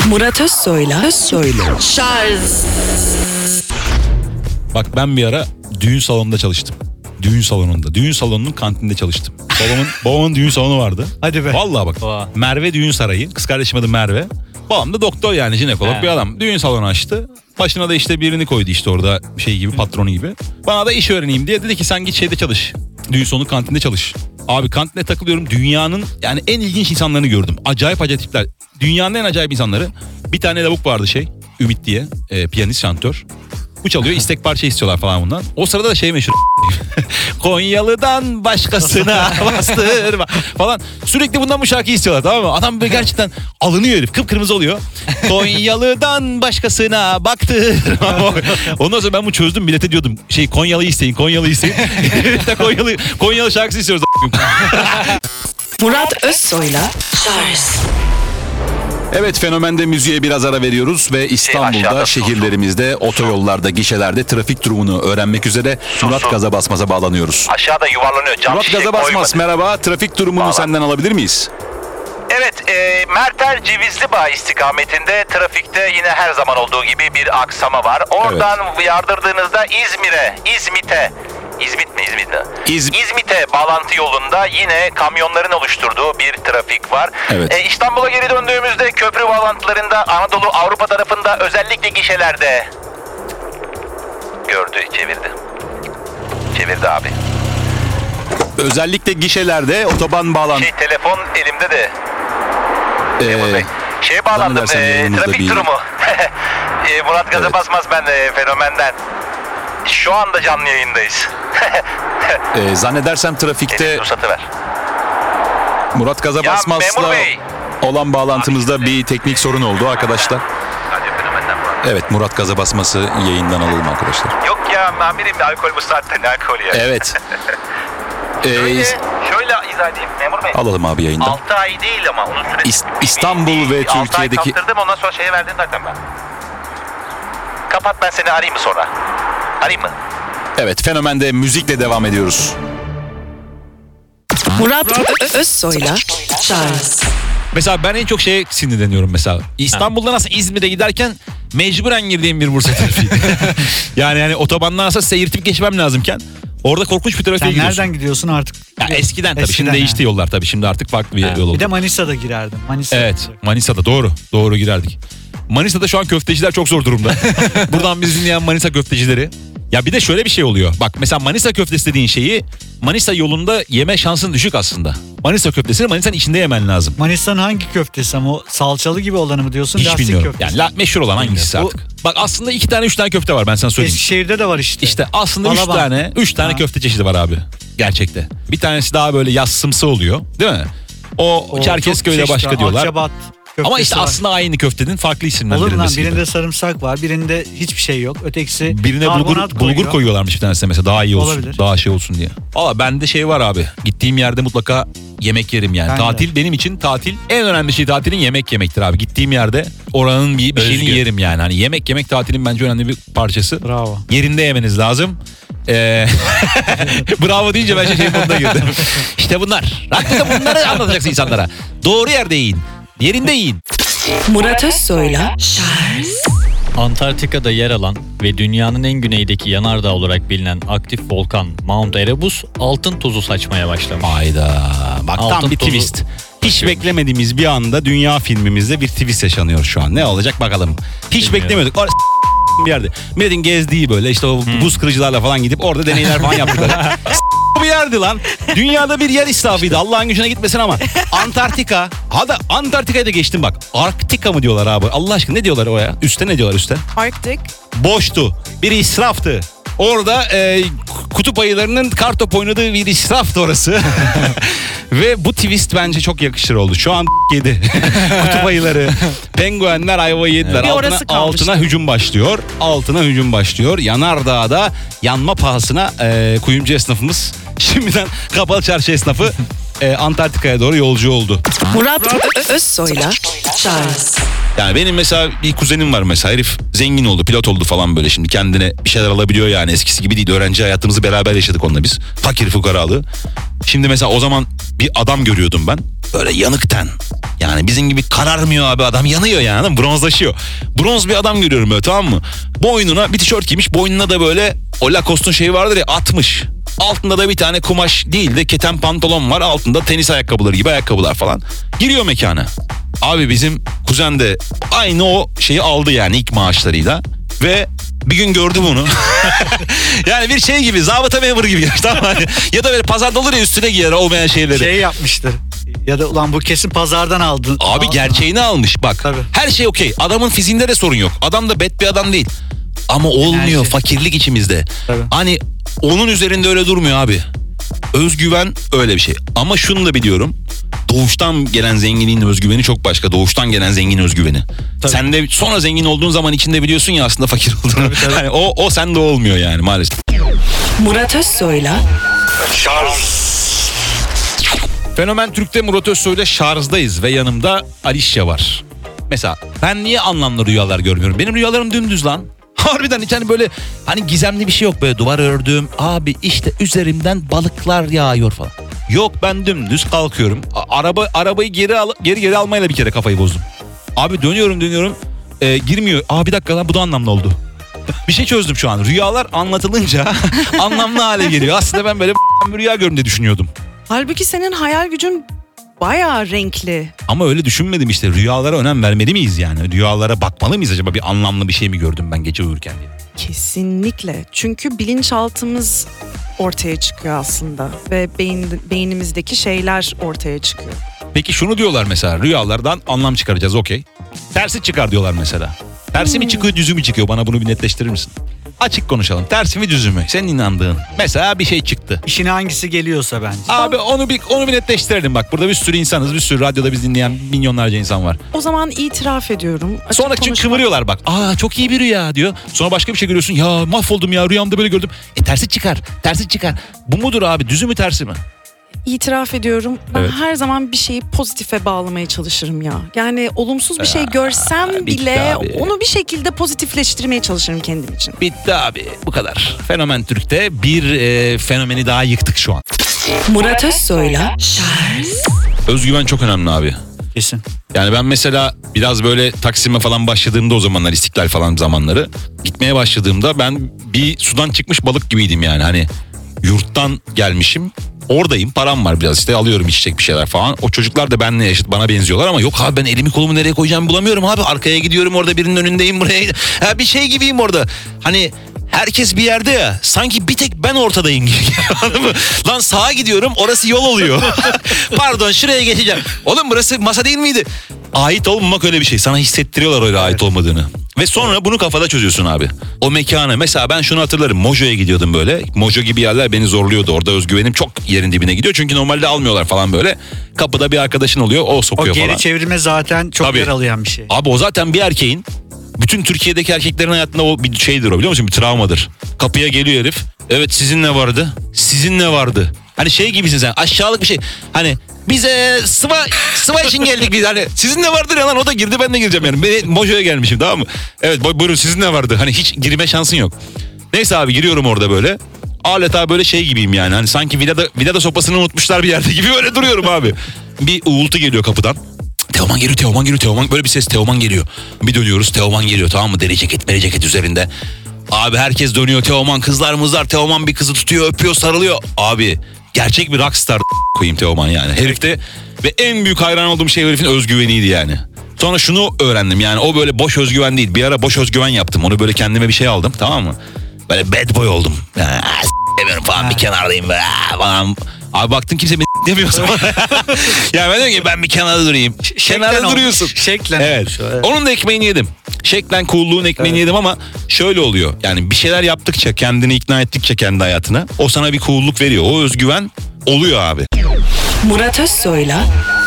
Murat Özsoy'la Şarj. Bak ben bir ara düğün salonunda çalıştım. Düğün salonunda. Düğün salonunun kantinde çalıştım. Babamın düğün salonu vardı. Hadi be. Vallahi bak. Oha. Merve Düğün Sarayı. Kız kardeşim adı Merve. Babam da doktor yani jinekolog bir adam. Düğün salonu açtı. Başına da işte birini koydu işte orada şey gibi patronu gibi. Bana da iş öğreneyim diye dedi ki sen git şeyde çalış. Düğün salonu kantinde çalış. Abi kantinde takılıyorum. Dünyanın yani en ilginç insanlarını gördüm. Acayip tipler. Dünyanın en acayip insanları. Bir tane lavuk vardı Ümit diye. Piyanist, şantör. Bu çalıyor, istek parça istiyorlar falan bundan. O sırada da şey meşhur. Konyalı'dan başkasına bastırma falan. Sürekli bundan bu şarkıyı istiyorlar, tamam mı? Adam böyle gerçekten alınıyor herif. Kıpkırmızı oluyor. Konyalı'dan başkasına baktırma. Ondan sonra ben bunu çözdüm. Millete diyordum. Konyalı isteyin. Konyalı şarkısı istiyoruz. Murat Özsoy'la Şarj. Evet, Fenomen'de müziğe biraz ara veriyoruz ve İstanbul'da, şehirlerimizde, otoyollarda, gişelerde trafik durumunu öğrenmek üzere Murat Gaza Basmaz'a bağlanıyoruz. Aşağıda yuvarlanıyor. Murat Gaza Basmaz, merhaba. Trafik durumunu senden alabilir miyiz? Evet, Merter Cevizlibağ istikametinde trafikte yine her zaman olduğu gibi bir aksama var. Oradan yardırdığınızda İzmit'e bağlantı yolunda yine kamyonların oluşturduğu bir trafik var. Evet. İstanbul'a geri döndüğümüzde köprü bağlantılarında Anadolu Avrupa tarafında özellikle gişelerde çevirdi abi. Özellikle gişelerde otoban bağlantı... Telefon elimde de. Bağlandım, trafik durumu. Murat Gaza Basmaz ben Fenomen'den. Şu anda canlı yayındayız. Zannedersem trafikte ruhsatı ver. Murat Gaza Basmaz'la olan bağlantımızda bir teknik sorun oldu arkadaşlar. Evet, Murat Gaza Basmaz'ı yayından alalım arkadaşlar. Yok ya amirim, alkol bu saatte, ne alkolü ya. Evet. Şöyle izah edeyim memur bey. Alalım abi yayından. 6 ay değil ama onun süresi. İstanbul ve 6 ay Türkiye'deki... kaptırdım, ondan sonra verdim zaten ben. Kapat, ben seni arayayım mı sonra? Arayayım mı? Evet, Fenomen'de müzikle devam ediyoruz. Murat Özsoy'la Şarj. Mesela ben en çok sinirleniyorum mesela. İstanbul'da nasıl İzmir'e giderken mecburen girdiğim bir Bursa trafiği. yani otobandan nasıl seyirtip geçmem lazımken orada korkunç bir trafiğe Sen giriyorsun. nereden gidiyorsun artık? Ya eskiden tabii, şimdi değişti yollar tabii. Şimdi artık farklı bir yol oldu. Bir de Manisa'da girerdim. Evet, Manisa'da doğru girerdik. Manisa'da şu an köfteciler çok zor durumda. Buradan bizi dinleyen Manisa köftecileri. Ya bir de şöyle bir şey oluyor. Bak mesela Manisa köftesi dediğin şeyi Manisa yolunda yeme şansın düşük aslında. Manisa köftesini Manisa'nın içinde yemen lazım. Manisa'nın hangi köftesi ama o salçalı gibi olanı mı diyorsun? Hiç lastik bilmiyorum. köftesi. Yani meşhur olan hangisi artık? Bak aslında 2 tane 3 tane köfte var, ben sana söyleyeyim. Eskişehir'de de var işte. İşte aslında 3 tane köfte çeşidi var abi. Gerçekte. Bir tanesi daha böyle yassımsı oluyor, değil mi? O Çerkezköy'de başka diyorlar. Akçabat ama işte var. aslında aynı köftenin farklı isimler olur lan, verilmesi birinde gibi. sarımsak var, birinde hiçbir şey yok. Ötekisi birine bulgur koyuyorlarmış bir tanesi mesela, daha iyi olsun. Olabilir. Daha olsun diye. Valla bende var abi. Gittiğim yerde mutlaka yemek yerim yani. Tatil benim için en önemli şey tatilin yemek yemektir abi. Gittiğim yerde oranın bir şeyini yerim yani. Hani yemek tatilin bence önemli bir parçası. Bravo. Yerinde yemeniz lazım. Bravo deyince ben moduna girdim. İşte bunlar. Hakkında bunları anlatacaksın insanlara. Doğru yerde yiyin. Yerinde yiyin. Murat Özsoy'la Şarj. Antarktika'da yer alan ve dünyanın en güneydeki yanardağ olarak bilinen aktif volkan Mount Erebus altın tozu saçmaya başlamış. Hayda. Bak tam Altın bir tozu twist. Hiç beklemediğimiz bir anda dünya filmimizde bir twist yaşanıyor şu an. Ne olacak bakalım. Hiç Bilmiyorum. beklemiyorduk. Bir yerde. Milletin gezdiği böyle işte o buz kırıcılarla falan gidip orada deneyler falan yaptılar. Bir yerdi lan. Dünyada bir yer israfıydı. Allah'ın gücüne gitmesin ama. Antarktika. Hadi Antarktika'ya da geçtim bak. Arktika mı diyorlar abi? Allah aşkına ne diyorlar o ya? Üste ne diyorlar üste? Arktik. Boştu. Bir israftı. Orada kutup ayılarının kartop oynadığı bir israftı orası. Ve bu twist bence çok yakışır oldu. Şu an yedi. Kutup ayıları, penguenler ayvayı yediler. Altına hücum başlıyor. Yanardağ'da yanma pahasına kuyumcu esnafımız şimdiden kapalı çarşı esnafı Antarktika'ya doğru yolcu oldu. Murat Özsoy'la Şarj. Yani benim mesela bir kuzenim var mesela, herif zengin oldu, pilot oldu falan böyle, şimdi kendine bir şeyler alabiliyor yani, eskisi gibi değil. Öğrenci hayatımızı beraber yaşadık onunla biz. Fakir fukaralığı. Şimdi mesela o zaman bir adam görüyordum ben. Böyle yanık ten. Yani bizim gibi kararmıyor abi, adam yanıyor yani, bronzlaşıyor. Bronz bir adam görüyorum böyle, tamam mı? Boynuna bir tişört giymiş, boynuna da böyle o Lacoste'un şeyi vardır ya, atmış. Altında da bir tane kumaş değil de keten pantolon var. Altında tenis ayakkabıları gibi ayakkabılar falan. Giriyor mekana. Abi bizim kuzen de aynı o şeyi aldı yani ilk maaşlarıyla. Ve bir gün gördü bunu. Yani bir şey gibi, zabıta memuru gibi. Tamam mı? Ya da böyle pazarda olur ya, üstüne giyer olmayan şeyleri. Şey yapmıştır. Ya da ulan bu kesin pazardan aldın. Abi gerçeğini almış bak. Tabii. Her şey okey. Adamın fiziğinde de sorun yok. Adam da bet bir adam değil. Ama olmuyor, Enerji. fakirlik içimizde. Tabii. Hani onun üzerinde öyle durmuyor abi. Özgüven öyle bir şey. Ama şunu da biliyorum. Doğuştan gelen zenginliğin özgüveni çok başka. Doğuştan gelen zengin özgüveni. Tabii. Sen de sonra zengin olduğun zaman içinde biliyorsun ya aslında fakir olduğunu. Tabii. Hani o sende olmuyor yani maalesef. Murat Özsoy'la Fenomen Türk'te Murat Özsoy'la şarjdayız ve yanımda Alişya var. Mesela ben niye anlamlı rüyalar görmüyorum? Benim rüyalarım dümdüz lan. Harbiden hiç hani böyle hani gizemli bir şey yok, böyle duvar ördüm. Abi işte üzerimden balıklar yağıyor falan. Yok, ben dümdüz kalkıyorum. Arabayı geri almayla bir kere kafayı bozdum. Abi dönüyorum girmiyor. Bir dakika lan, bu da anlamlı oldu. Bir şey çözdüm şu an. Rüyalar anlatılınca anlamlı hale geliyor. Aslında ben böyle bir rüya görüyorum diye düşünüyordum. Halbuki senin hayal gücün bayağı renkli. Ama öyle düşünmedim işte. Rüyalara önem vermeli miyiz yani? Rüyalara bakmalı mıyız acaba? Bir anlamlı bir şey mi gördüm ben gece uyurken diye. Kesinlikle. Çünkü bilinçaltımız ortaya çıkıyor aslında. Ve beynimizdeki şeyler ortaya çıkıyor. Peki şunu diyorlar mesela, rüyalardan anlam çıkaracağız, okey. Tersi çıkar diyorlar mesela. Tersi mi çıkıyor, düzü mü çıkıyor? Bana bunu bir netleştirir misin? Açık konuşalım. Tersi mi, düzü mü? Senin inandığın. Mesela bir şey çıktı. İşine hangisi geliyorsa bence. Abi onu bir netleştirelim bak. Burada bir sürü insanız. Bir sürü radyoda biz dinleyen milyonlarca insan var. O zaman itiraf ediyorum. Açık Sonra konuşmak- kıvırıyorlar bak. Çok iyi bir rüya diyor. Sonra başka bir şey görüyorsun. Ya mahvoldum ya, rüyamda böyle gördüm. Tersi çıkar. Tersi çıkar. Bu mudur abi? Düzü mü, tersi mi? İtiraf ediyorum. Ben Evet. her zaman bir şeyi pozitife bağlamaya çalışırım ya. Yani olumsuz bir şey görsem bitti bile abi. onu bir şekilde pozitifleştirmeye çalışırım kendim için. Bitti abi. Bu kadar. Fenomen Türk'te bir fenomeni daha yıktık şu an. Murat Özsoy'la Özgüven çok önemli abi. Kesin. Yani ben mesela biraz böyle Taksim'e falan başladığımda, o zamanlar İstiklal falan zamanları gitmeye başladığımda ben bir sudan çıkmış balık gibiydim yani. Hani yurttan gelmişim. Oradayım, param var biraz, işte alıyorum içecek bir şeyler falan. O çocuklar da benimle eşit, bana benziyorlar ama yok abi, ben elimi kolumu nereye koyacağımı bulamıyorum abi. Arkaya gidiyorum, orada birinin önündeyim, buraya. Bir şey gibiyim orada. Hani herkes bir yerde ya, sanki bir tek ben ortadayım gibi. Anladın mı? Lan sağa gidiyorum, orası yol oluyor. Pardon, şuraya geçeceğim. Oğlum burası masa değil miydi? Ait olmamak öyle bir şey. Sana hissettiriyorlar öyle ait olmadığını. Ve sonra bunu kafada çözüyorsun abi. O mekana mesela ben şunu hatırlarım. Mojo'ya gidiyordum böyle. Mojo gibi yerler beni zorluyordu. Orada özgüvenim çok yerin dibine gidiyor. Çünkü normalde almıyorlar falan böyle. Kapıda bir arkadaşın oluyor, o O sokuyor geri falan. çevirme zaten çok Tabii. yer alayan bir şey. Abi o zaten bir erkeğin, bütün Türkiye'deki erkeklerin hayatında o bir şeydir o, biliyor musun? Bir travmadır. Kapıya geliyor herif. Evet, sizin ne vardı? Sizin ne vardı? Hani şey gibisin sen, aşağılık bir şey. Hani bize sıva için geldik biz. Hani sizin ne vardır ya lan, o da girdi, ben de gireceğim yani. Ben Mojo'ya gelmişim, tamam mı? Evet buyurun, sizin ne vardı? Hani hiç girme şansın yok. Neyse abi, giriyorum orada böyle. Adeta böyle şey gibiyim yani. Hani sanki villada sopasını unutmuşlar bir yerde gibi böyle duruyorum abi. Bir uğultu geliyor kapıdan. Teoman geliyor, Teoman geliyor, Teoman. Böyle bir ses, Teoman geliyor. Bir dönüyoruz, Teoman geliyor, tamam mı? Deri ceket üzerinde. Abi herkes dönüyor, Teoman, kızlar mızlar. Teoman bir kızı tutuyor, öpüyor, sarılıyor. Abi gerçek bir rockstar koyayım Teoman yani. Herifte ve en büyük hayran olduğum şey herifin özgüveniydi yani. Sonra şunu öğrendim yani, o böyle boş özgüven değil. Bir ara boş özgüven yaptım. Onu böyle kendime bir şey aldım, tamam mı? Böyle bad boy oldum. Demiyorum falan, bir kenardayım böyle falan. Abi baktım kimse beni demiyor zaman. Yani ben diyorum ki ben bir kenarda durayım. Kenarda duruyorsun. Şeklen Evet. olmuş o, evet. Onun da ekmeğini yedim. Şeklen cool'luğun ekmeğini yedim ama şöyle oluyor. Yani bir şeyler yaptıkça, kendini ikna ettikçe kendi hayatına, o sana bir cool'luk veriyor. O özgüven oluyor abi. Murat Özsoy'la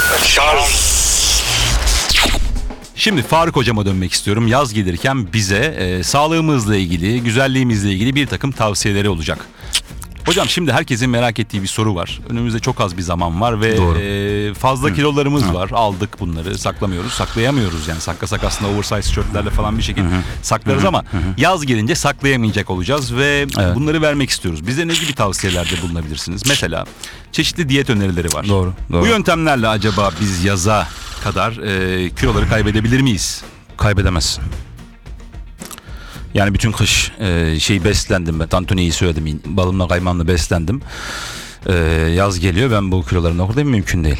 Şimdi Faruk hocama dönmek istiyorum. Yaz gelirken bize sağlığımızla ilgili, güzelliğimizle ilgili bir takım tavsiyeleri olacak. Hocam şimdi herkesin merak ettiği bir soru var. Önümüzde çok az bir zaman var ve fazla kilolarımız var. Aldık bunları, saklamıyoruz, saklayamıyoruz yani. Saklasak aslında oversize tişörtlerle falan bir şekilde saklarız ama yaz gelince saklayamayacak olacağız ve bunları vermek istiyoruz. Bize ne gibi tavsiyelerde bulunabilirsiniz? Mesela çeşitli diyet önerileri var. Doğru. Bu yöntemlerle acaba biz yaza kadar kiloları kaybedebilir miyiz? Kaybedemezsin. Yani bütün kış beslendim ben. Tantuni'yi söyledim. Balımla kaymağımla beslendim. Yaz geliyor, ben bu kilolarını okudayım, mümkün değil.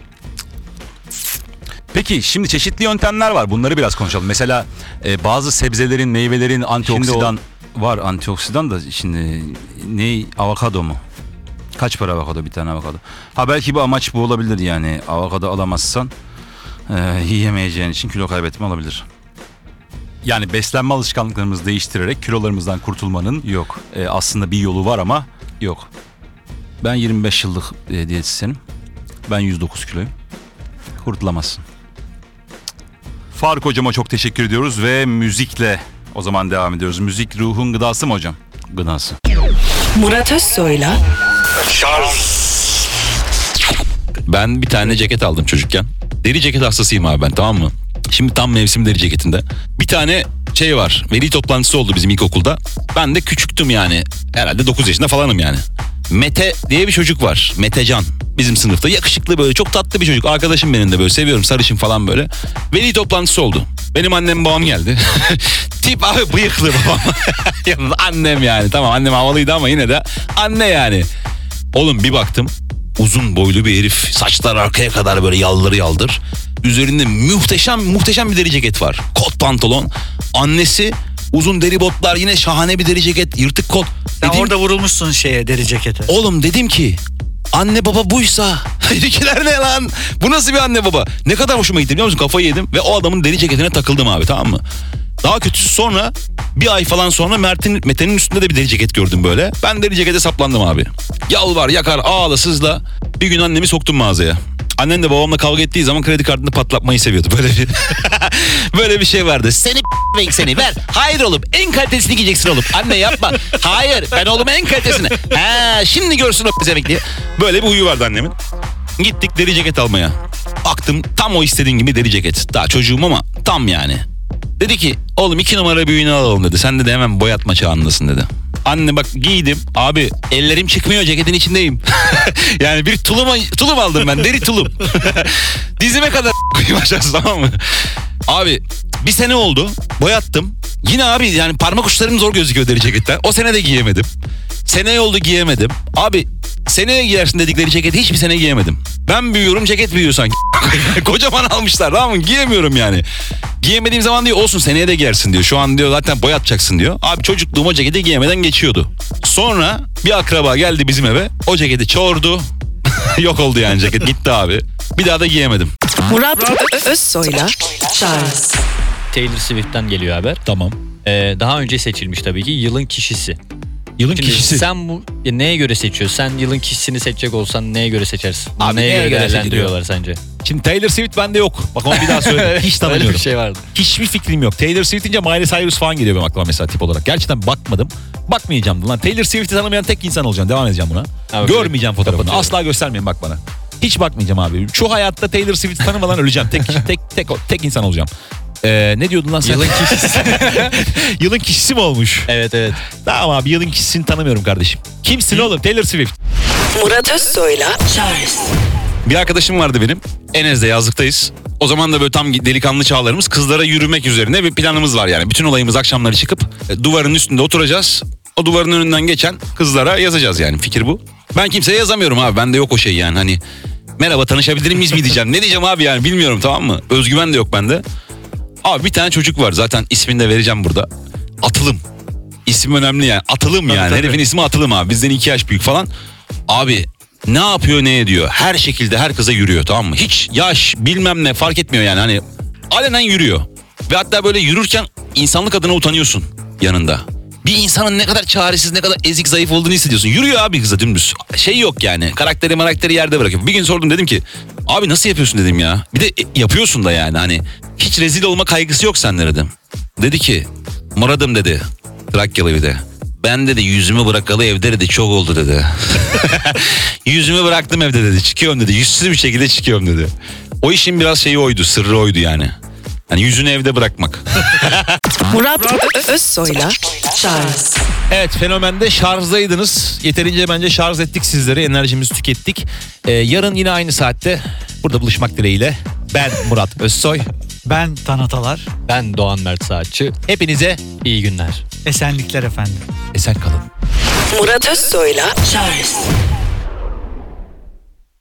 Peki şimdi çeşitli yöntemler var. Bunları biraz konuşalım. Mesela bazı sebzelerin, meyvelerin antioksidan var. Antioksidan da şimdi avokado mu? Kaç para avokado, bir tane avokado? Belki bu amaç bu olabilir yani. Avokado alamazsan yiyemeyeceğin için kilo kaybetme olabilir. Yani beslenme alışkanlıklarımızı değiştirerek kilolarımızdan kurtulmanın aslında bir yolu var ama yok. Ben 25 yıllık diyetisyenim. Ben 109 kiloyum. Kurtulamazsın. Faruk hocama çok teşekkür ediyoruz ve müzikle o zaman devam ediyoruz. Müzik ruhun gıdası mı hocam? Gıdası. Murat Özsoy'la Ben bir tane ceket aldım çocukken. Deri ceket hastasıyım abi ben, tamam mı? Şimdi tam mevsim deri ceketinde. Bir tane var. Veli toplantısı oldu bizim ilkokulda. Ben de küçüktüm yani. Herhalde 9 yaşında falanım yani. Mete diye bir çocuk var. Metecan. Bizim sınıfta yakışıklı, böyle çok tatlı bir çocuk. Arkadaşım benim de, böyle seviyorum, sarışın falan böyle. Veli toplantısı oldu. Benim annem babam geldi. Tip abi bıyıklı babam. Yanında annem yani. Tamam, annem havalıydı ama yine de anne yani. Oğlum bir baktım. Uzun boylu bir herif. Saçlar arkaya kadar böyle yaldır yaldır. Üzerinde muhteşem bir deri ceket var. Kot pantolon. Annesi uzun deri botlar, yine şahane bir deri ceket. Yırtık kot. Sen orada vurulmuşsun deri cekete. Oğlum dedim ki anne baba buysa ikiler ne lan? Bu nasıl bir anne baba? Ne kadar hoşuma gitti biliyor musun? Kafayı yedim ve o adamın deri ceketine takıldım abi, tamam mı? Daha kötüsü, sonra bir ay falan sonra Mete'nin üstünde de bir deri ceket gördüm böyle. Ben deri cekete saplandım abi. Yalvar yakar ağla sızla. Bir gün annemi soktum mağazaya. Annem de babamla kavga ettiği zaman kredi kartını patlatmayı seviyordu. Böyle bir şey vardı. Seni ver. Hayır oğlum, en kalitesini giyeceksin oğlum. Anne yapma. Hayır, ben oğlum en kalitesini. Şimdi görsün o pezevenk diye. Böyle bir huyu vardı annemin. Gittik deri ceket almaya. Baktım tam o istediğin gibi deri ceket. Daha çocuğum ama tam yani. Dedi ki oğlum 2 numara büyüğünü alalım dedi. Sen de hemen boyatma çağındasın dedi. Anne bak giydim. Abi ellerim çıkmıyor, ceketin içindeyim. Yani bir tulum aldım ben, deri tulum. Dizime kadar koyayım aşağısı, tamam mı? Abi bir sene oldu, boyattım. Yine abi yani parmak uçlarım zor gözüküyor deri ceketten. O sene de giyemedim. Sene oldu giyemedim. Abi seneye giyersin dedikleri ceketi hiçbir sene giyemedim. Ben büyüyorum, ceket büyüyor sanki. Kocaman almışlar, tamam mı? Giyemiyorum yani. Giyemediğim zaman diyor olsun seneye de giyersin diyor. Şu an diyor zaten boyatacaksın diyor. Abi çocukluğum o ceketi giyemeden geçiyordu. Sonra bir akraba geldi bizim eve. O ceketi çordu. Yok oldu yani ceket, gitti abi. Bir daha da giyemedim. Murat Özsoy'la Charles. Taylor Swift'ten geliyor haber. Tamam. Daha önce seçilmiş tabii ki yılın kişisi. Yılın Şimdi kişisi. sen bu neye göre seçiyorsun? Sen yılın kişisini seçecek olsan neye göre seçersin? Abi neye neye göre göre değerlendiriyorlar sence? Şimdi Taylor Swift bende yok. Bak onu bir daha söyle. Hiç tanımıyorum. Öyle bir şey vardı. Hiçbir fikrim yok. Taylor Swift deyince Miley Cyrus falan geliyor benim aklıma mesela tip olarak. Gerçekten bakmadım. Bakmayacağım. Lan Taylor Swift'i tanımayan tek insan olacağım. Devam edeceğim buna. Abi, Görmeyeceğim fotoğrafını. kapatıyorum. Asla göstermeyin bak bana. Hiç bakmayacağım abi. Şu hayatta Taylor Swift'i tanımadan öleceğim. Tek insan olacağım. Ne diyordun lan sen? Yılın kişisi. Yılın kişisi mi olmuş? Evet. Tamam abi, yılın kişisini tanımıyorum kardeşim. Kimsin oğlum? Taylor Swift. Murat Özsoy'la Charles. Bir arkadaşım vardı benim. Enes'de yazlıktayız. O zaman da böyle tam delikanlı çağlarımız, kızlara yürümek üzerine bir planımız var yani. Bütün olayımız akşamları çıkıp duvarın üstünde oturacağız. O duvarın önünden geçen kızlara yazacağız yani, fikir bu. Ben kimseye yazamıyorum abi, bende yok o şey yani, hani merhaba tanışabilir miyiz mi diyeceğim. Ne diyeceğim abi yani, bilmiyorum, tamam mı? Özgüven de yok bende. Abi bir tane çocuk var, zaten ismini de vereceğim burada. Atılım. İsim önemli yani. Atılım yani. Tabii. Herifin ismi Atılım abi. Bizden 2 yaş büyük falan. Abi ne yapıyor ne ediyor? Her şekilde her kıza yürüyor, tamam mı? Hiç yaş bilmem ne fark etmiyor yani. Hani alenen yürüyor. Ve hatta böyle yürürken insanlık adına utanıyorsun yanında. Bir insanın ne kadar çaresiz, ne kadar ezik, zayıf olduğunu hissediyorsun. Yürüyor abi kıza dümdüz. Şey yok yani. Karakteri yerde bırakıyor. Bir gün sordum, dedim ki abi nasıl yapıyorsun dedim ya. Bir de yapıyorsun da yani, hani hiç rezil olma kaygısı yok sende dedim. Dedi ki Murat'ım dedi, Trakyalı bir de, Ben dedi yüzümü bırakalı evde dedi çok oldu dedi. Yüzümü bıraktım evde dedi. Çıkıyorum dedi. Yüzsüz bir şekilde çıkıyorum dedi. O işin biraz şeyi oydu, sırrı oydu yani. Hani yüzünü evde bırakmak. Murat Özsoy'la Charles. Evet, Fenomen'de şarjdaydınız. Yeterince bence şarj ettik sizleri. Enerjimizi tükettik. Yarın yine aynı saatte burada buluşmak dileğiyle. Ben Murat Özsoy. Ben Tanatalar. Ben Doğan Mert Saatçı. Hepinize İyi günler. Esenlikler efendim. esen kalın. Murat Özsoy'la Charles.